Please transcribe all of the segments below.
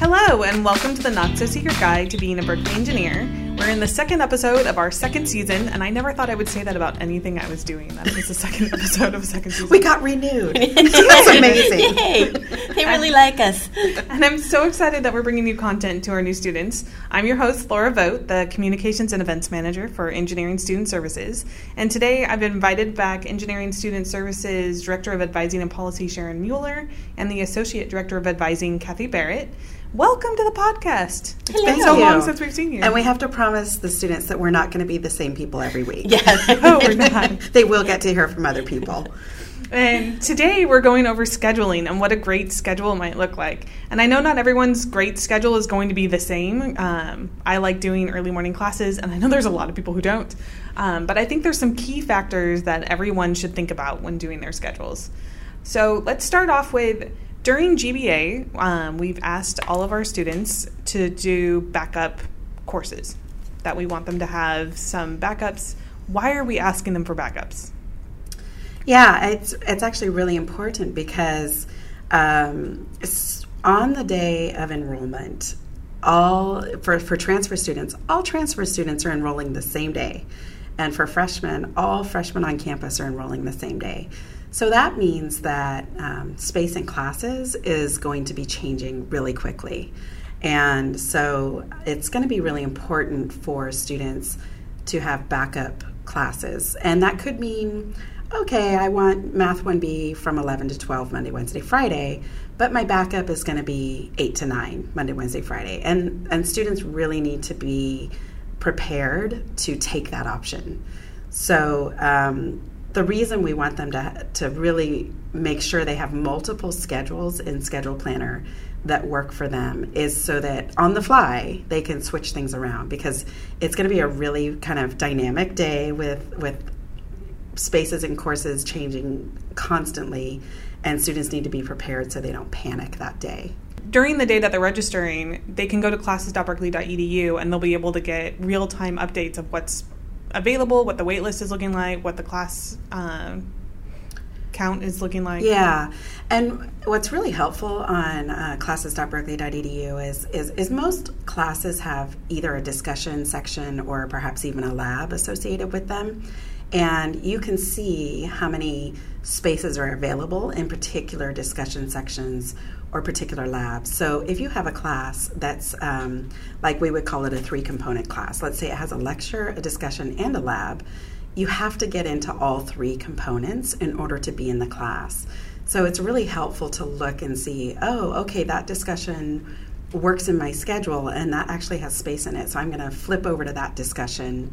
Hello, and welcome to the Not-So-Secret Guide to Being a Berkeley Engineer. We're in the second episode of our second season, and I never thought I would say that about anything I was doing, that it was the second episode of a second season. We got renewed. That's amazing. Yay! They really like us. And I'm so excited that we're bringing new content to our new students. I'm your host, Laura Vogt, the Communications and Events Manager for Engineering Student Services. And today I've invited back Engineering Student Services Director of Advising and Policy, Sharon Mueller, and the Associate Director of Advising, Kathy Barrett. Welcome to the podcast. It's been so long since we've seen you. And we have to promise the students that we're not going to be the same people every week. Yeah. No, we're not. They will get to hear from other people. And today we're going over scheduling and what a great schedule might look like. And I know not everyone's great schedule is going to be the same. I like doing early morning classes, and I know there's a lot of people who don't. But I think there's some key factors that everyone should think about when doing their schedules. So let's start off with, during GBA, we've asked all of our students to do backup courses, that we want them to have some backups. Why are we asking them for backups? Yeah, it's actually really important because it's on the day of enrollment, for transfer students, all transfer students are enrolling the same day. And for freshmen, all freshmen on campus are enrolling the same day. So that means that space in classes is going to be changing really quickly. And so it's going to be really important for students to have backup classes. And that could mean, okay, I want Math 1B from 11 to 12 Monday, Wednesday, Friday, but my backup is going to be 8 to 9 Monday, Wednesday, Friday. And students really need to be prepared to take that option. So the reason we want them to really make sure they have multiple schedules in Schedule Planner that work for them is so that on the fly they can switch things around, because it's going to be a really kind of dynamic day with spaces and courses changing constantly, and students need to be prepared so they don't panic that day. During the day that they're registering, they can go to classes.berkeley.edu and they'll be able to get real-time updates of what's available, what the wait list is looking like, what the class count is looking like. Yeah, and what's really helpful on classes.berkeley.edu is most classes have either a discussion section or perhaps even a lab associated with them. And you can see how many spaces are available in particular discussion sections or particular labs. So if you have a class that's like we would call it a 3-component class, let's say it has a lecture, a discussion, and a lab, you have to get into all 3 components in order to be in the class. So it's really helpful to look and see, oh, okay, that discussion works in my schedule and that actually has space in it, so I'm going to flip over to that discussion.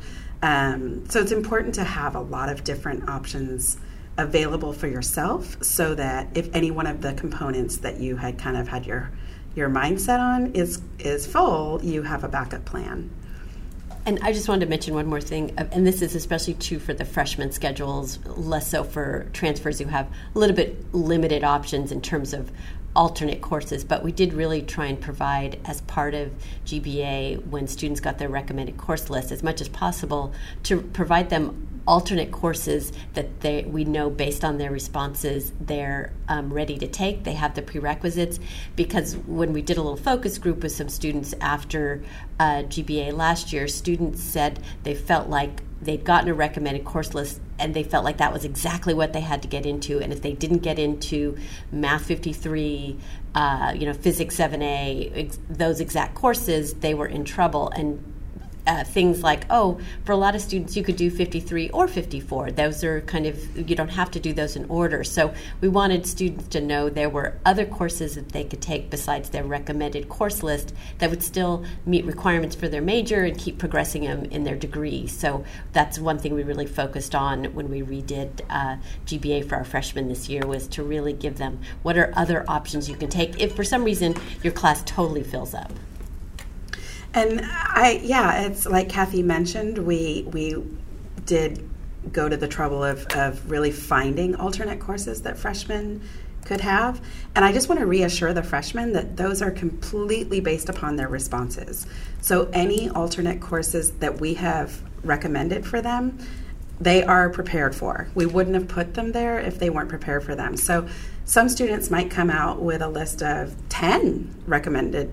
So it's important to have a lot of different options available for yourself so that if any one of the components that you had kind of had your mindset on is full, you have a backup plan. And I just wanted to mention one more thing, and this is especially true for the freshman schedules, less so for transfers who have a little bit limited options in terms of alternate courses, but we did really try and provide, as part of GBA, when students got their recommended course list, as much as possible to provide them alternate courses that we know based on their responses they're ready to take. They have the prerequisites, because when we did a little focus group with some students after GBA last year, students said they felt like they'd gotten a recommended course list and they felt like that was exactly what they had to get into. And if they didn't get into Math 53, Physics 7A, those exact courses, they were in trouble. And things like, for a lot of students, you could do 53 or 54. Those are kind of, you don't have to do those in order. So we wanted students to know there were other courses that they could take besides their recommended course list that would still meet requirements for their major and keep progressing them in their degree. So that's one thing we really focused on when we redid GBA for our freshmen this year, was to really give them what are other options you can take if for some reason your class totally fills up. And it's like Kathy mentioned, we did go to the trouble of really finding alternate courses that freshmen could have. And I just want to reassure the freshmen that those are completely based upon their responses. So any alternate courses that we have recommended for them they are prepared for. We wouldn't have put them there if they weren't prepared for them. So some students might come out with a list of 10 recommended,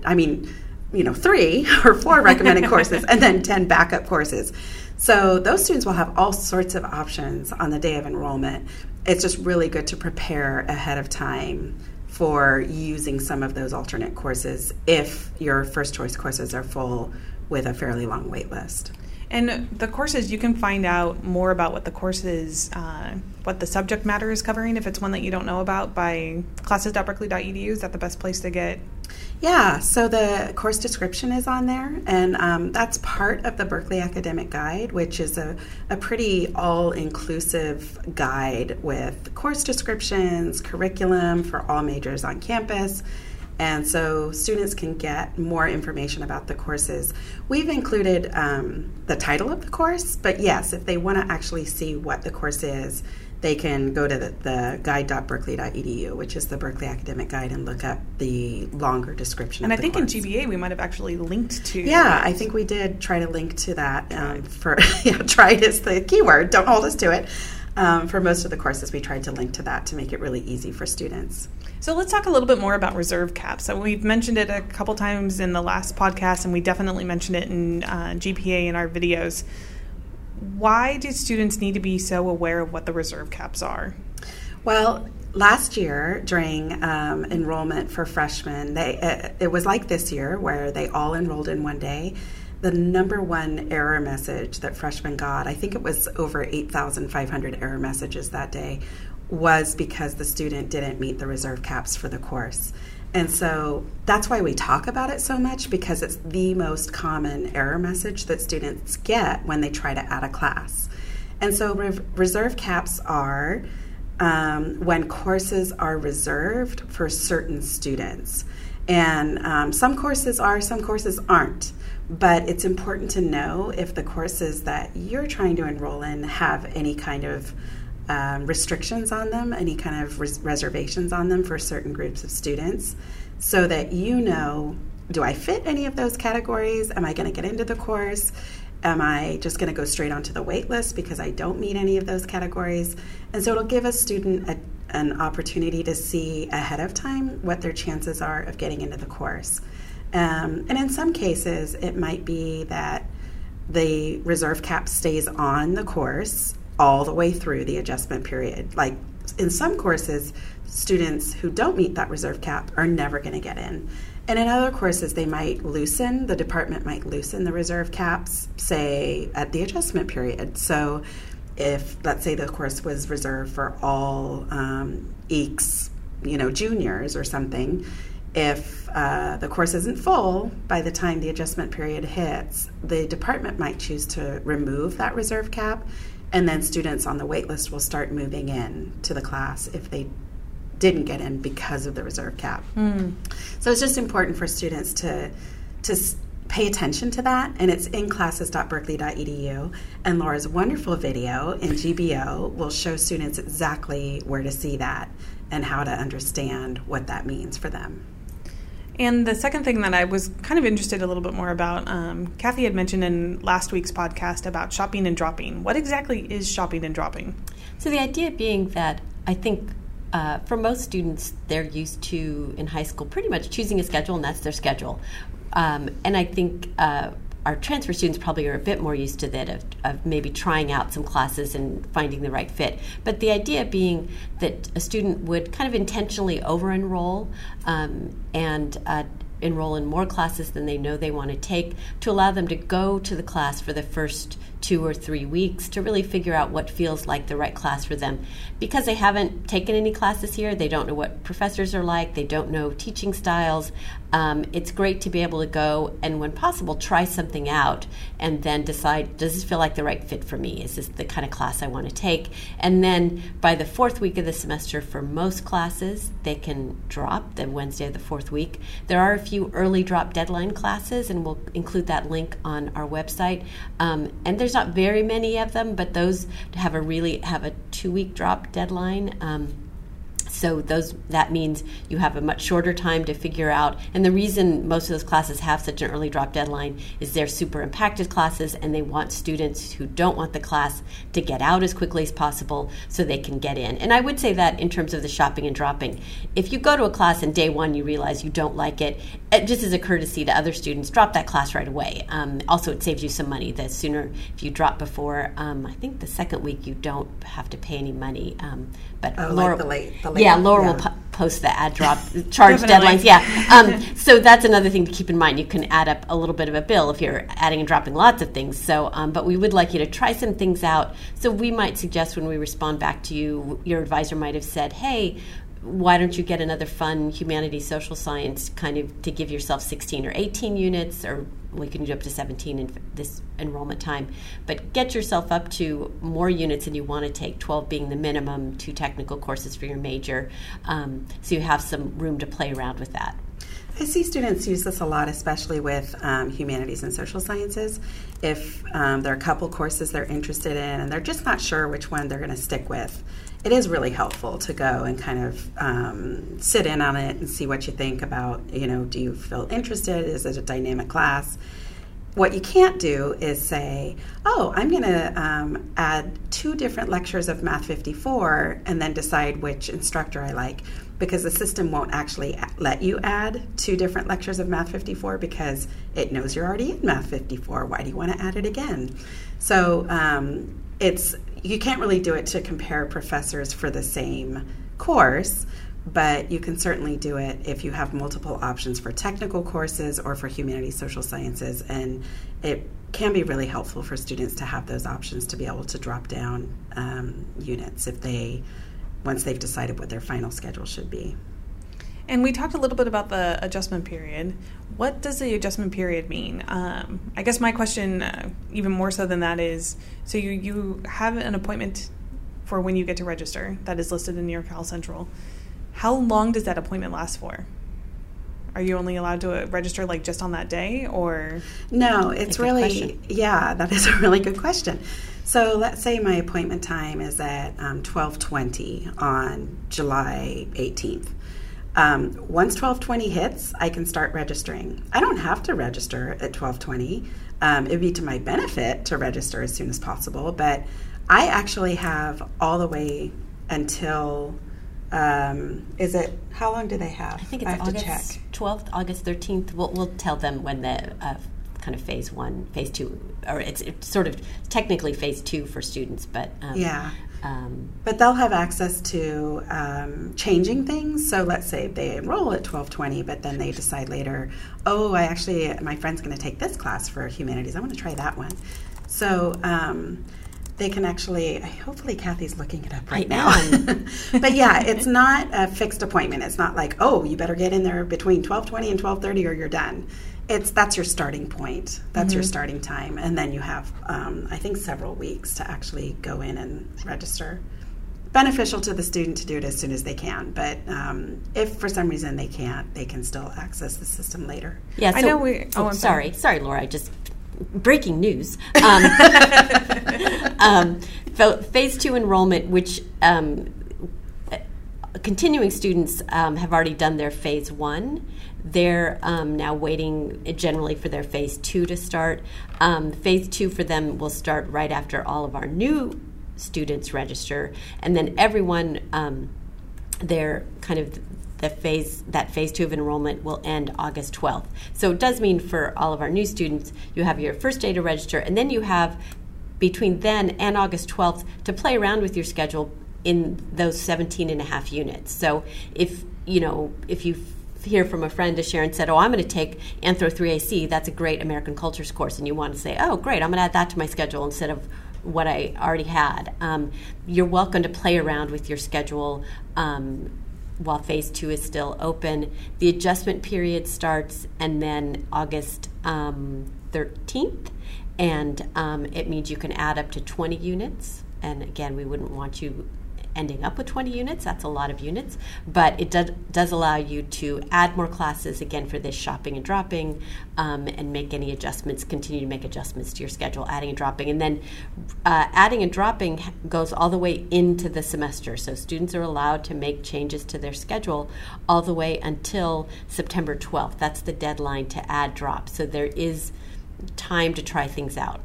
3 or 4 recommended courses and then 10 backup courses. So those students will have all sorts of options on the day of enrollment. It's just really good to prepare ahead of time for using some of those alternate courses if your first choice courses are full with a fairly long wait list. And the courses, you can find out more about what the courses, what the subject matter is covering, if it's one that you don't know about, by classes.berkeley.edu. Is that the best place to get? Yeah, so the course description is on there, and that's part of the Berkeley Academic Guide, which is a pretty all-inclusive guide with course descriptions, curriculum for all majors on campus. And so students can get more information about the courses. We've included the title of the course, but yes, if they want to actually see what the course is, they can go to the guide.berkeley.edu, which is the Berkeley Academic Guide, and look up the longer description and of the course. And I think in GBA we might have actually linked to... Yeah, I think we did try to link to that. Tried is the keyword, don't hold us to it. For most of the courses, we tried to link to that to make it really easy for students. So let's talk a little bit more about reserve caps. So we've mentioned it a couple times in the last podcast, and we definitely mentioned it in GPA in our videos. Why do students need to be so aware of what the reserve caps are? Well, last year during enrollment for freshmen, it was like this year where they all enrolled in one day. The number one error message that freshmen got, I think it was over 8,500 error messages that day, was because the student didn't meet the reserve caps for the course. And so that's why we talk about it so much, because it's the most common error message that students get when they try to add a class. And so reserve caps are when courses are reserved for certain students. And some courses are, some courses aren't. But it's important to know if the courses that you're trying to enroll in have any kind of restrictions on them, any kind of reservations on them for certain groups of students, so that you know, do I fit any of those categories? Am I going to get into the course? Am I just going to go straight onto the wait list because I don't meet any of those categories? And so it'll give a student an opportunity to see ahead of time what their chances are of getting into the course. And in some cases, it might be that the reserve cap stays on the course all the way through the adjustment period. Like in some courses, students who don't meet that reserve cap are never going to get in. And in other courses, they might loosen, the department might loosen the reserve caps, say, at the adjustment period. So if, let's say, the course was reserved for all EECS, juniors or something, if the course isn't full by the time the adjustment period hits, the department might choose to remove that reserve cap, and then students on the wait list will start moving in to the class if they didn't get in because of the reserve cap. So it's just important for students to pay attention to that, and it's in classes.berkeley.edu, and Laura's wonderful video in GBO will show students exactly where to see that and how to understand what that means for them. And the second thing that I was kind of interested a little bit more about, Kathy had mentioned in last week's podcast about shopping and dropping. What exactly is shopping and dropping? So the idea being that I think for most students, they're used to, in high school, pretty much choosing a schedule, and that's their schedule. And I think our transfer students probably are a bit more used to that, of maybe trying out some classes and finding the right fit. But the idea being that a student would kind of intentionally over-enroll and enroll in more classes than they know they want to take, to allow them to go to the class for the first 2 or 3 weeks to really figure out what feels like the right class for them. Because they haven't taken any classes here, they don't know what professors are like, they don't know teaching styles. It's great to be able to go and, when possible, try something out and then decide, does this feel like the right fit for me? Is this the kind of class I want to take? And then by the 4th week of the semester, for most classes, they can drop the Wednesday of the 4th week. There are a few early drop deadline classes, and we'll include that link on our website. And there's not very many of them, but those have a 2-week drop deadline. So that means you have a much shorter time to figure out. And the reason most of those classes have such an early drop deadline is they're super impacted classes, and they want students who don't want the class to get out as quickly as possible so they can get in. And I would say that in terms of the shopping and dropping. If you go to a class and day one you realize you don't like it, just as a courtesy to other students, drop that class right away. Also, it saves you some money. The sooner, if you drop before, I think the second week you don't have to pay any money. But Laura, like the late. Yeah, Laura will post the ad drop charge deadlines. Yeah, so that's another thing to keep in mind. You can add up a little bit of a bill if you're adding and dropping lots of things. So, but we would like you to try some things out. So we might suggest when we respond back to you, your advisor might have said, "Hey, why don't you get another fun humanities, social science kind of to give yourself 16 or 18 units, or we can do up to 17 in this enrollment time, but get yourself up to more units than you want to take, 12 being the minimum, 2 technical courses for your major, so you have some room to play around with that." I see students use this a lot, especially with humanities and social sciences. If there are a couple courses they're interested in and they're just not sure which one they're going to stick with, it is really helpful to go and kind of sit in on it and see what you think about, do you feel interested? Is it a dynamic class? What you can't do is say, I'm going to add 2 different lectures of Math 54 and then decide which instructor I like, because the system won't actually let you add 2 different lectures of Math 54 because it knows you're already in Math 54. Why do you want to add it again? So you can't really do it to compare professors for the same course, but you can certainly do it if you have multiple options for technical courses or for humanities, social sciences, and it can be really helpful for students to have those options to be able to drop down units once they've decided what their final schedule should be. And we talked a little bit about the adjustment period. What does the adjustment period mean? I guess my question, even more so than that, is, so you have an appointment for when you get to register that is listed in New York Cal Central. How long does that appointment last for? Are you only allowed to register just on that day, or? No, it's really, that is a really good question. So let's say my appointment time is at 12:20 on July 18th. Once 12:20 hits, I can start registering. I don't have to register at 12:20. It would be to my benefit to register as soon as possible, but I actually have all the way until, how long do they have? I think it's August 12th, August 13th. We'll tell them when the kind of phase 1, phase 2, or it's sort of technically phase 2 for students, but but they'll have access to changing things. So let's say they enroll at 12:20, but then they decide later, my friend's going to take this class for humanities. I want to try that one. So they can actually, hopefully Kathy's looking it up right now. But it's not a fixed appointment. It's not like, you better get in there between 12:20 and 12:30 or you're done. That's your starting point. That's your starting time. And then you have, I think, several weeks to actually go in and register. Beneficial to the student to do it as soon as they can. But if for some reason they can't, they can still access the system later. Yeah, so, I know we... I'm sorry, Laura, breaking news. Phase 2 enrollment, which continuing students have already done their phase 1. They're now waiting generally for their phase 2 to start. Phase 2 for them will start right after all of our new students register, and then everyone, that phase 2 of enrollment will end August 12th. So it does mean for all of our new students, you have your first day to register, and then you have between then and August 12th to play around with your schedule in those 17 and a half units. So if you hear from a friend, as Sharon said, I'm going to take Anthro 3AC, that's a great American Cultures course, and you want to say, great, I'm going to add that to my schedule instead of what I already had. You're welcome to play around with your schedule while phase 2 is still open. The adjustment period starts and then August 13th, and it means you can add up to 20 units. And again, we wouldn't want you ending up with 20 units. That's a lot of units, but it does allow you to add more classes, again, for this shopping and dropping, and make any adjustments, continue to make adjustments to your schedule, adding and dropping. And then adding and dropping goes all the way into the semester. So students are allowed to make changes to their schedule all the way until September 12th. That's the deadline to add drop. So there is time to try things out.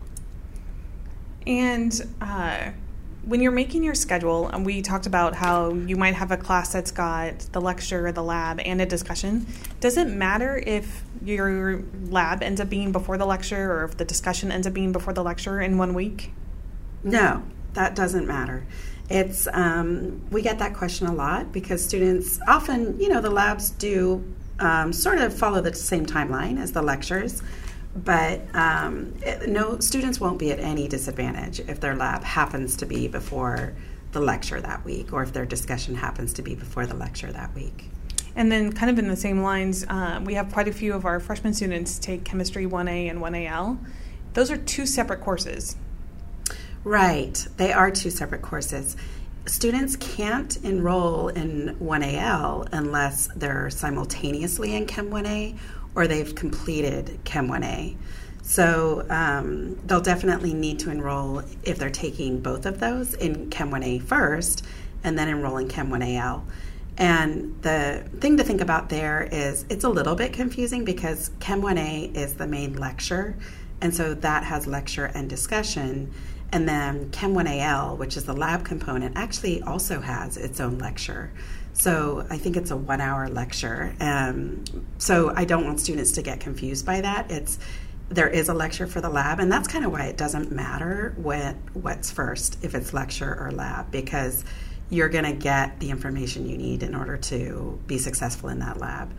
And when you're making your schedule, and we talked about how you might have a class that's got the lecture, the lab, and a discussion, does it matter if your lab ends up being before the lecture or if the discussion ends up being before the lecture in 1 week? No, that doesn't matter. It's we get that question a lot because students often, the labs do sort of follow the same timeline as the lectures. But no, students won't be at any disadvantage if their lab happens to be before the lecture that week, or if their discussion happens to be before the lecture that week. And then kind of in the same lines, we have quite a few of our freshman students take Chemistry 1A and 1AL. Those are two separate courses. Right, they are two separate courses. Students can't enroll in 1AL unless they're simultaneously in Chem 1A or they've completed Chem 1A. So they'll definitely need to enroll, if they're taking both of those, in Chem 1A first and then enroll in Chem 1AL. And the thing to think about there is it's a little bit confusing because Chem 1A is the main lecture, and so that has lecture and discussion. And then Chem 1AL, which is the lab component, actually also has its own lecture. So I think it's a 1 hour lecture. So I don't want students to get confused by that. There is a lecture for the lab, and that's kind of why it doesn't matter what's first, if it's lecture or lab, because you're going to get the information you need in order to be successful in that lab.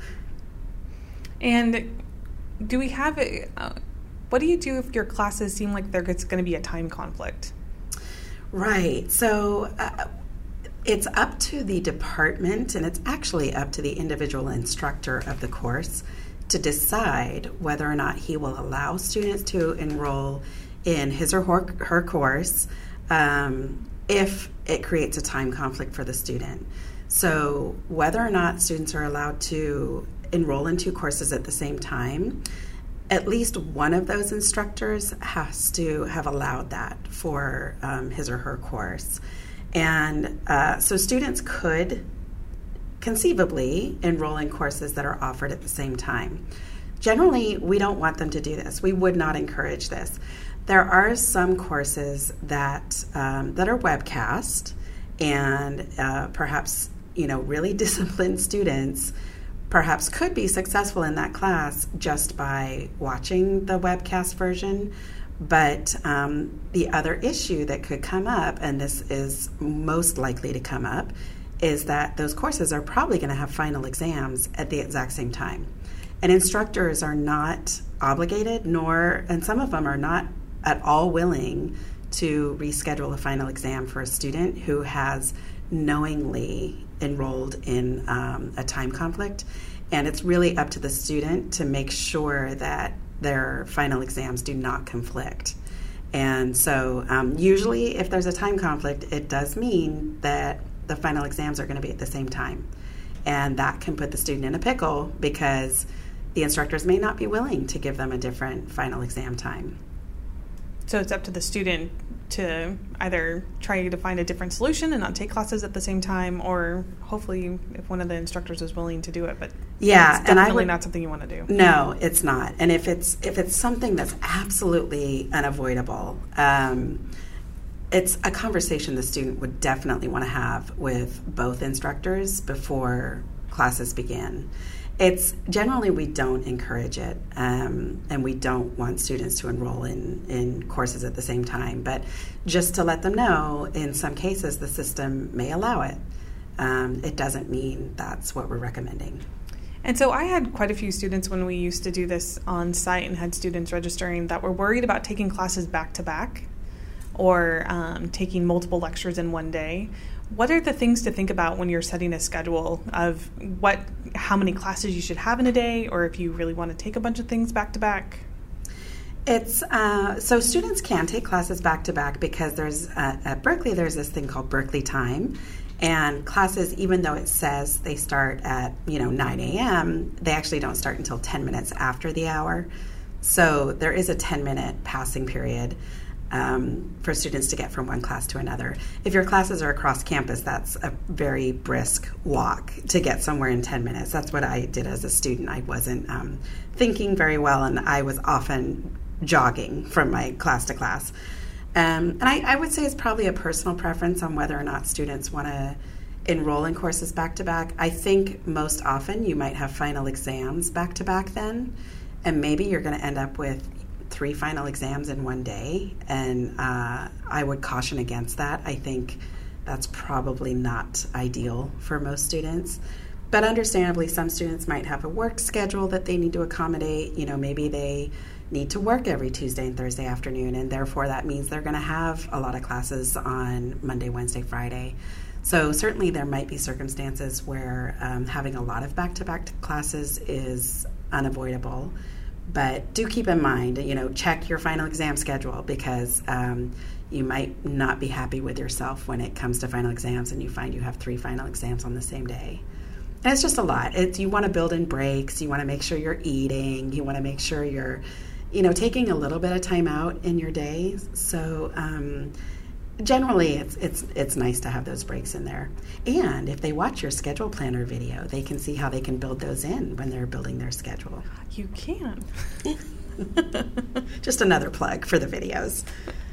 And do we have what do you do if your classes seem like there's going to be a time conflict? Right. So it's up to the department, and it's actually up to the individual instructor of the course to decide whether or not he will allow students to enroll in his or her course if it creates a time conflict for the student. So whether or not students are allowed to enroll in two courses at the same time, at least one of those instructors has to have allowed that for his or her course. And so students could conceivably enroll in courses that are offered at the same time. Generally, we don't want them to do this. We would not encourage this. There are some courses that are webcast, and perhaps really disciplined students perhaps could be successful in that class just by watching the webcast version. But the other issue that could come up, and this is most likely to come up, is that those courses are probably going to have final exams at the exact same time. And instructors are not obligated, and some of them are not at all willing to reschedule a final exam for a student who has knowingly enrolled in a time conflict. And it's really up to the student to make sure that their final exams do not conflict. And so usually if there's a time conflict, it does mean that the final exams are going to be at the same time. And that can put the student in a pickle because the instructors may not be willing to give them a different final exam time. So it's up to the student to either try to find a different solution and not take classes at the same time, or hopefully if one of the instructors is willing to do it. But yeah, it's definitely not something you want to do. No, it's not. And if it's something that's absolutely unavoidable, it's a conversation the student would definitely want to have with both instructors before classes begin. It's generally we don't encourage it, and we don't want students to enroll in courses at the same time. But just to let them know, in some cases the system may allow it. It doesn't mean that's what we're recommending. And so I had quite a few students when we used to do this on site and had students registering that were worried about taking classes back to back or taking multiple lectures in one day. What are the things to think about when you're setting a schedule of how many classes you should have in a day, or if you really want to take a bunch of things back to back? It's so students can take classes back to back because there's at Berkeley there's this thing called Berkeley Time, and classes, even though it says they start at 9 a.m., they actually don't start until 10 minutes after the hour. So there is a 10-minute passing period for students to get from one class to another. If your classes are across campus, that's a very brisk walk to get somewhere in 10 minutes. That's what I did as a student. I wasn't thinking very well, and I was often jogging from my class to class. And I would say it's probably a personal preference on whether or not students want to enroll in courses back to back. I think most often you might have final exams back to back then, and maybe you're going to end up with 3 final exams in one day, and I would caution against that. I think that's probably not ideal for most students. But understandably, some students might have a work schedule that they need to accommodate. Maybe they need to work every Tuesday and Thursday afternoon, and therefore that means they're going to have a lot of classes on Monday, Wednesday, Friday. So certainly there might be circumstances where having a lot of back-to-back classes is unavoidable. But do keep in mind, check your final exam schedule, because you might not be happy with yourself when it comes to final exams and you find you have 3 final exams on the same day. And it's just a lot. You want to build in breaks. You want to make sure you're eating. You want to make sure you're, taking a little bit of time out in your day. So generally, it's nice to have those breaks in there. And if they watch your schedule planner video, they can see how they can build those in when they're building their schedule. You can. Just another plug for the videos.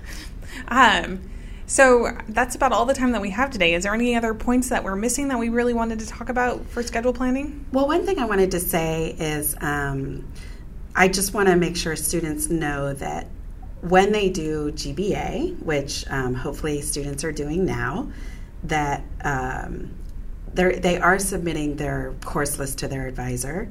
So that's about all the time that we have today. Is there any other points that we're missing that we really wanted to talk about for schedule planning? Well, one thing I wanted to say is I just want to make sure students know that when they do GBA, which hopefully students are doing now, that they are submitting their course list to their advisor,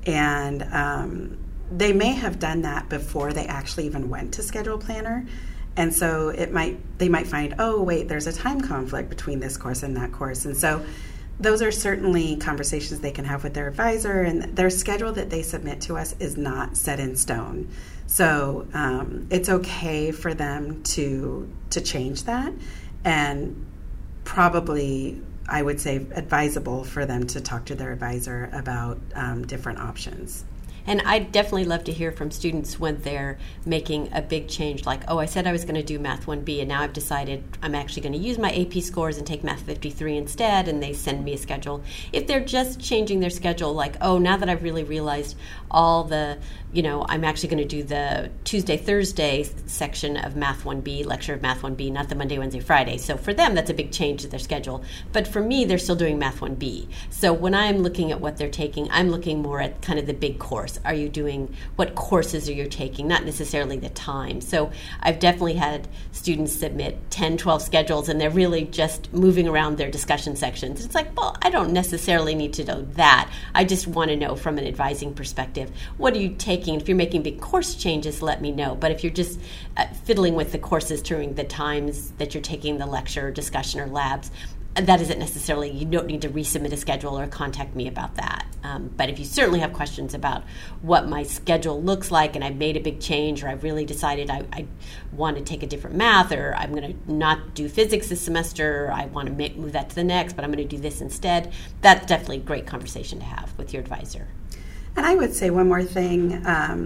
and they may have done that before they actually even went to Schedule Planner. And so they might find, oh, wait, there's a time conflict between this course and that course. And so those are certainly conversations they can have with their advisor, and their schedule that they submit to us is not set in stone. So it's okay for them to change that, and probably, I would say, advisable for them to talk to their advisor about different options. And I'd definitely love to hear from students when they're making a big change, like, oh, I said I was going to do Math 1B, and now I've decided I'm actually going to use my AP scores and take Math 53 instead, and they send me a schedule. If they're just changing their schedule, like, oh, now that I've really realized all the, I'm actually going to do the Tuesday, Thursday section of Math 1B, lecture of Math 1B, not the Monday, Wednesday, Friday. So for them, that's a big change to their schedule. But for me, they're still doing Math 1B. So when I'm looking at what they're taking, I'm looking more at kind of the big course. Are you doing, what courses are you taking, not necessarily the time. So I've definitely had students submit 10, 12 schedules, and they're really just moving around their discussion sections. It's like, well, I don't necessarily need to know that. I just want to know from an advising perspective, what are you taking? If you're making big course changes, let me know. But if you're just fiddling with the courses during the times that you're taking the lecture, discussion, or labs, that isn't necessarily, you don't need to resubmit a schedule or contact me about that. But if you certainly have questions about what my schedule looks like, and I've made a big change, or I've really decided I want to take a different math, or I'm going to not do physics this semester, or I want to move that to the next, but I'm going to do this instead, that's definitely a great conversation to have with your advisor. And I would say one more thing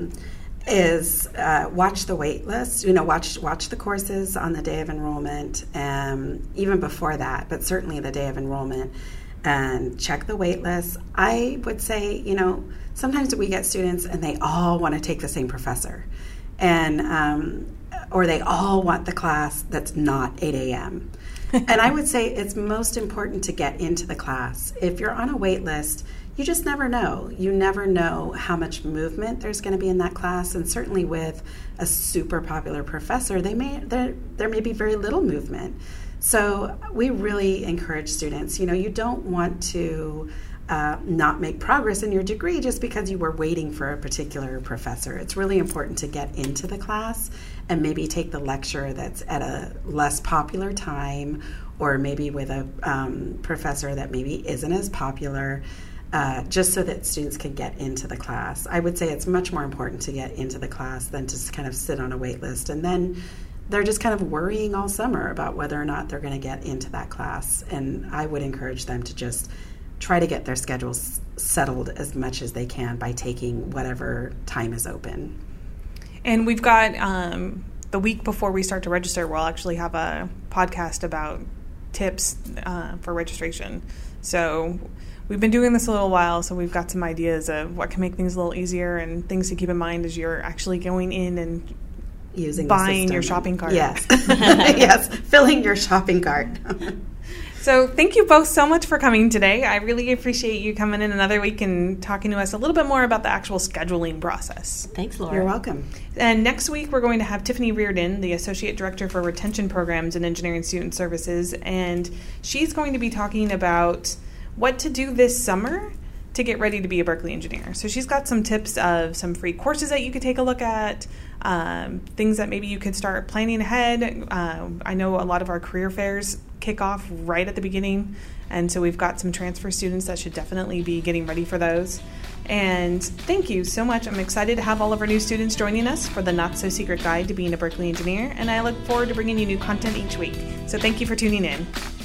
is watch the wait list. Watch the courses on the day of enrollment, even before that, but certainly the day of enrollment, and check the wait list. I would say, sometimes we get students and they all want to take the same professor, and or they all want the class that's not 8 a.m. And I would say it's most important to get into the class. If you're on a wait list, you just never know. You never know how much movement there's going to be in that class, and certainly with a super popular professor, there may be very little movement. So we really encourage students, you don't want to not make progress in your degree just because you were waiting for a particular professor. It's really important to get into the class and maybe take the lecture that's at a less popular time, or maybe with a professor that maybe isn't as popular. just so that students can get into the class. I would say it's much more important to get into the class than to kind of sit on a wait list. And then they're just kind of worrying all summer about whether or not they're going to get into that class. And I would encourage them to just try to get their schedules settled as much as they can by taking whatever time is open. And we've got the week before we start to register, we'll actually have a podcast about tips for registration. So we've been doing this a little while, so we've got some ideas of what can make things a little easier and things to keep in mind as you're actually going in and using buying your shopping cart. Yes. Yes, filling your shopping cart. So thank you both so much for coming today. I really appreciate you coming in another week and talking to us a little bit more about the actual scheduling process. Thanks, Laura. You're welcome. And next week, we're going to have Tiffany Reardon, the Associate Director for Retention Programs and Engineering Student Services, and she's going to be talking about what to do this summer to get ready to be a Berkeley engineer. So she's got some tips of some free courses that you could take a look at, things that maybe you could start planning ahead. I know a lot of our career fairs kick off right at the beginning, and so we've got some transfer students that should definitely be getting ready for those. And thank you so much. I'm excited to have all of our new students joining us for the Not So Secret Guide to Being a Berkeley Engineer, and I look forward to bringing you new content each week. So thank you for tuning in.